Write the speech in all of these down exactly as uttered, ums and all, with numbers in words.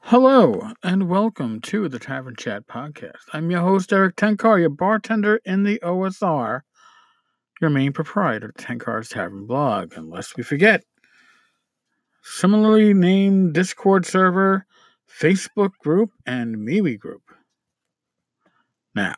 Hello, and welcome to the Tavern Chat Podcast. I'm your host, Eric Tenkar, your bartender in the O S R, your main proprietor of Tenkar's Tavern blog. And lest we forget, similarly named Discord server, Facebook group, and MeWe group. Now,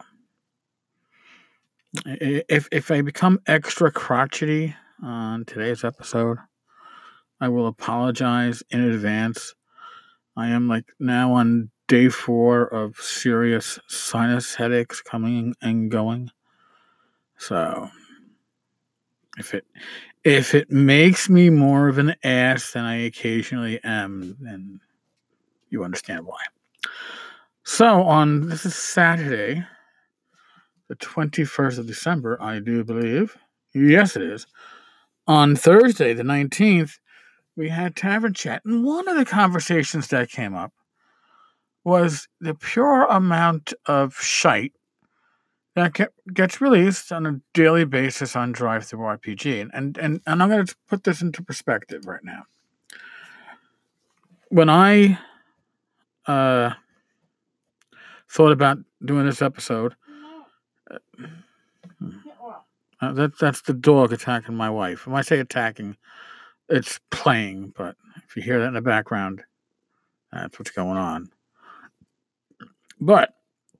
if, if I become extra crotchety on today's episode, I will apologize in advance. I am like now on day four of serious sinus headaches coming and going. So if it if it makes me more of an ass than I occasionally am, then you understand why. So on this is Saturday, the twenty-first of December, I do believe. Yes, it is. On Thursday, the nineteenth, we had Tavern Chat, and one of the conversations that came up was the pure amount of shite that get, gets released on a daily basis on DriveThruRPG. And, and, and, and I'm going to put this into perspective right now. When I uh, thought about doing this episode, uh, uh, that, that's the dog attacking my wife. When I say attacking, it's playing, but if you hear that in the background, that's what's going on. But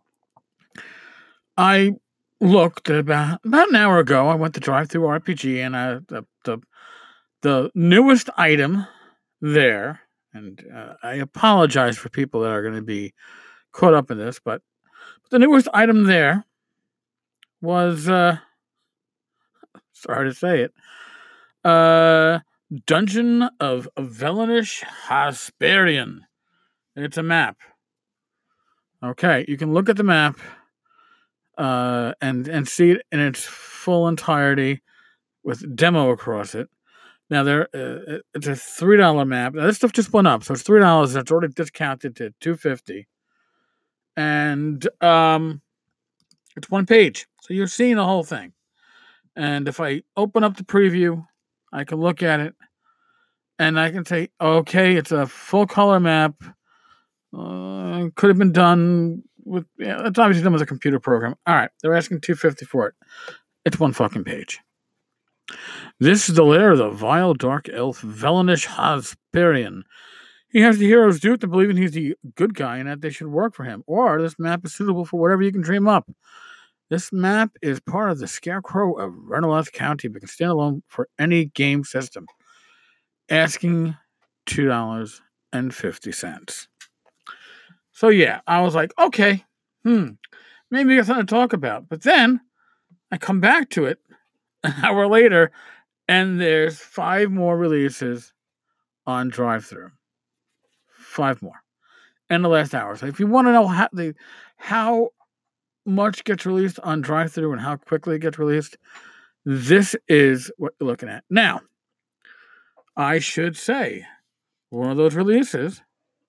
I looked at about about an hour ago. I went to DriveThruRPG, and I, the the the newest item there, and uh, I apologize for people that are going to be caught up in this, but, but the newest item there was uh, sorry to say it, uh, Dungeon of Velenish Hasperian. It's a map. Okay, you can look at the map uh, and and see it in its full entirety with demo across it. Now there, uh, it's a three dollar map. Now this stuff just went up, so it's three dollars. It's already discounted to two fifty, and um, it's one page, so you're seeing the whole thing. And if I open up the preview, I can look at it, and I can say, okay, it's a full color map. Uh, could have been done with, yeah, it's obviously done with a computer program. All right, they're asking two fifty for it. It's one fucking page. This is the lair of the vile dark elf Velenish Hasperian. He has the hero's due to believing he's the good guy and that they should work for him. Or this map is suitable for whatever you can dream up. This map is part of the Scarecrow of Reneleth County, but can stand alone for any game system. Asking two dollars and fifty cents. So yeah, I was like, okay, hmm, maybe there's something to talk about. But then I come back to it an hour later, and there's five more releases on DriveThru. Five more in the last hour. So if you want to know how the how much gets released on DriveThru and how quickly it gets released, this is what you're looking at. Now, I should say one of those releases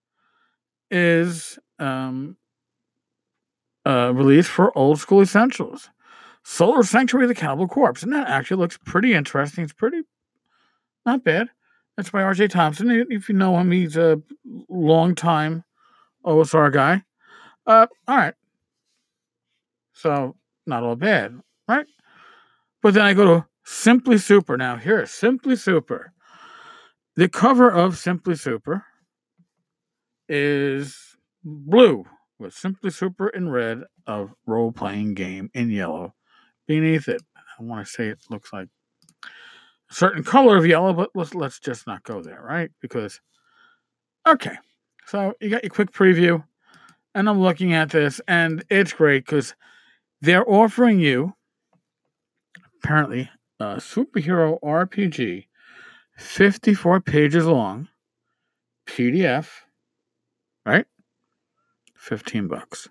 is um, a release for Old School Essentials. Solar Sanctuary of the Cannibal Corpse. And that actually looks pretty interesting. It's pretty, not bad. That's by R J Thompson. If you know him, he's a long-time O S R guy. Uh, all right. So, not all bad, right? But then I go to Simply Super. Now, here, Simply Super. The cover of Simply Super is blue with Simply Super in red, a role-playing game in yellow beneath it. I want to say it looks like a certain color of yellow, but let's, let's just not go there, right? Because, okay. So, you got your quick preview, and I'm looking at this, and it's great because they're offering you, apparently, a superhero R P G, fifty-four pages long, P D F, right? fifteen bucks.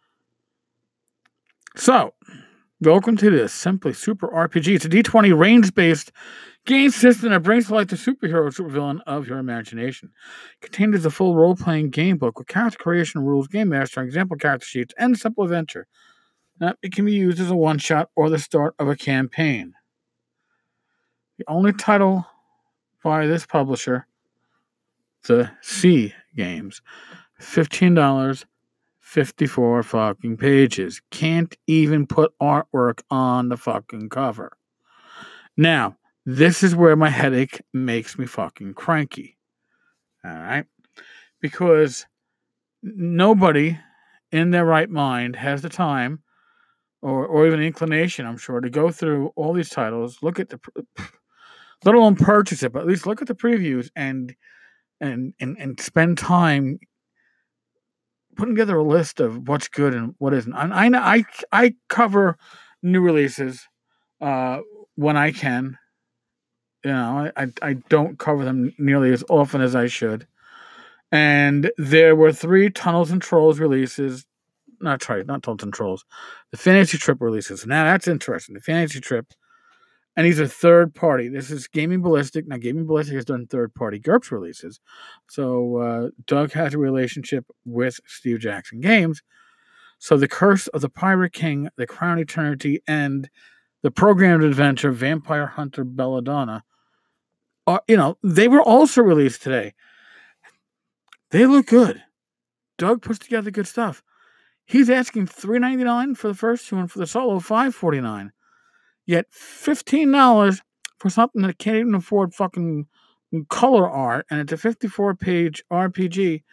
So, welcome to this Simply Super R P G. It's a D twenty range-based game system that brings to life the superhero or supervillain of your imagination. Contained is a full role-playing game book with character creation rules, game mastering, example character sheets, and simple adventure. Now, it can be used as a one-shot or the start of a campaign. The only title by this publisher, the C Games, fifteen dollars, fifty-four fucking pages. Can't even put artwork on the fucking cover. Now, this is where my headache makes me fucking cranky. All right? Because nobody in their right mind has the time or, or even inclination, I'm sure, to go through all these titles, look at the, let alone purchase it, but at least look at the previews and and and, and spend time putting together a list of what's good and what isn't. I I I, I cover new releases uh, when I can. You know, I, I don't cover them nearly as often as I should. And there were three Tunnels and Trolls releases. Not sorry, not Tunnels and Trolls. The Fantasy Trip releases. Now that's interesting. The Fantasy Trip. And these are third party. This is Gaming Ballistic. Now, Gaming Ballistic has done third party GURPS releases. So uh, Doug has a relationship with Steve Jackson Games. So The Curse of the Pirate King, The Crown Eternity, and the programmed adventure Vampire Hunter Belladonna, are, you know, they were also released today. They look good. Doug puts together good stuff. He's asking three ninety-nine for the first two and for the solo five forty-nine. Yet fifteen dollars for something that can't even afford fucking color art, and it's a fifty-four page R P G.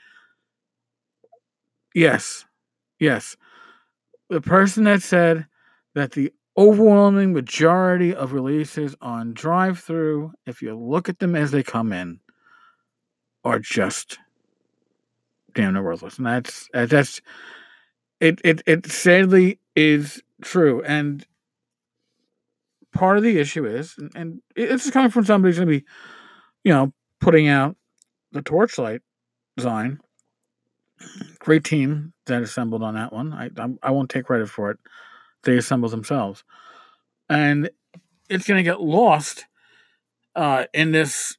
Yes. Yes. The person that said that the overwhelming majority of releases on drive-thru, if you look at them as they come in, are just damn near worthless. And that's that's it it it sadly is true. And part of the issue is, and, and it's just coming from somebody who's going to be, you know, putting out the Torchlight design. Great team that assembled on that one. I I'm, I won't take credit for it. They assembled themselves, and it's going to get lost uh, in this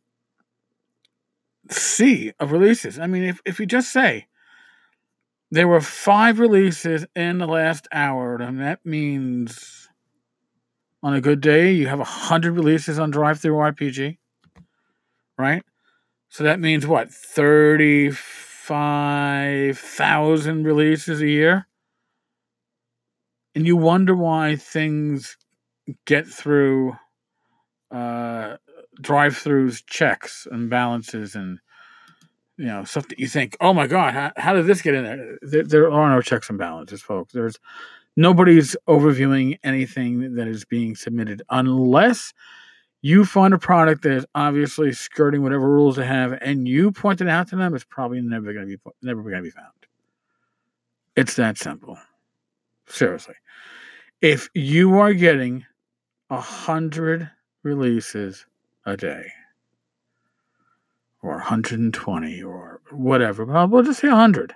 sea of releases. I mean, if if you just say there were five releases in the last hour, then that means on a good day you have a hundred releases on drive-thru R P G, right? So that means what, thirty-five thousand releases a year? And you wonder why things get through uh, drive-thrus checks and balances and, you know, stuff that you think, oh my God, how, how did this get in there? there? There are no checks and balances, folks. There's nobody's overviewing anything that is being submitted unless you find a product that is obviously skirting whatever rules they have, and you point it out to them. It's probably never going to be never going to be found. It's that simple. Seriously, if you are getting a hundred releases a day, or one hundred twenty, or whatever, but we'll just say a hundred.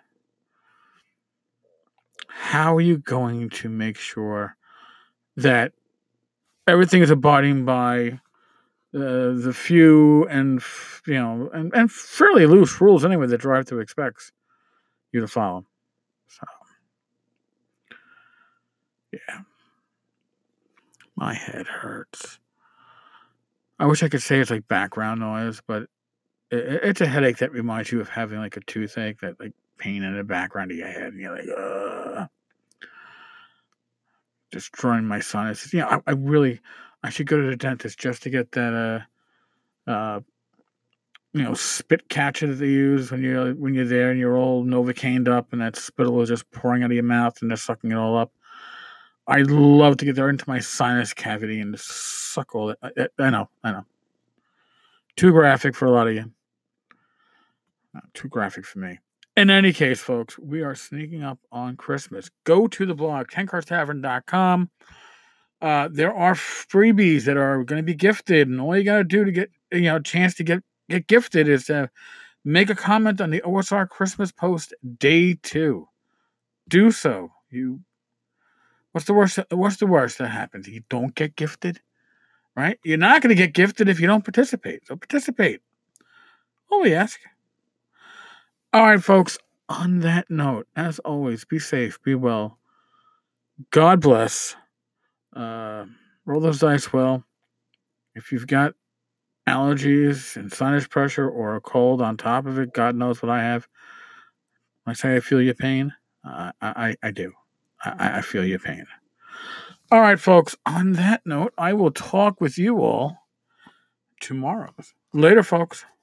How are you going to make sure that everything is abiding by Uh, the few and, you know, and, and fairly loose rules anyway that drive-thru expects you to follow? So, yeah. My head hurts. I wish I could say it's like background noise, but it, it's a headache that reminds you of having like a toothache, that like pain in the background of your head, and you're like, ugh. Destroying my sinus. You know, I, I really, I should go to the dentist just to get that, uh, uh, you know, spit catcher that they use when you're when you're there and you're all Novocained up and that spittle is just pouring out of your mouth and they're sucking it all up. I'd love to get there into my sinus cavity and just suck all it. I, I know, I know. Too graphic for a lot of you. Not too graphic for me. In any case, folks, we are sneaking up on Christmas. Go to the blog, ten cars tavern dot com. Uh, there are freebies that are going to be gifted, and all you got to do to get, you know, a chance to get, get gifted is to make a comment on the O S R Christmas post day two. Do so. You, what's the worst? What's the worst that happens? You don't get gifted, right? You're not going to get gifted if you don't participate. So participate. All we ask. All right, folks. On that note, as always, be safe, be well. God bless. Uh, roll those dice well. If you've got allergies and sinus pressure or a cold on top of it, God knows what I have. When I say I feel your pain, uh, I, I do. I, I feel your pain. All right, folks. On that note, I will talk with you all tomorrow. Later, folks.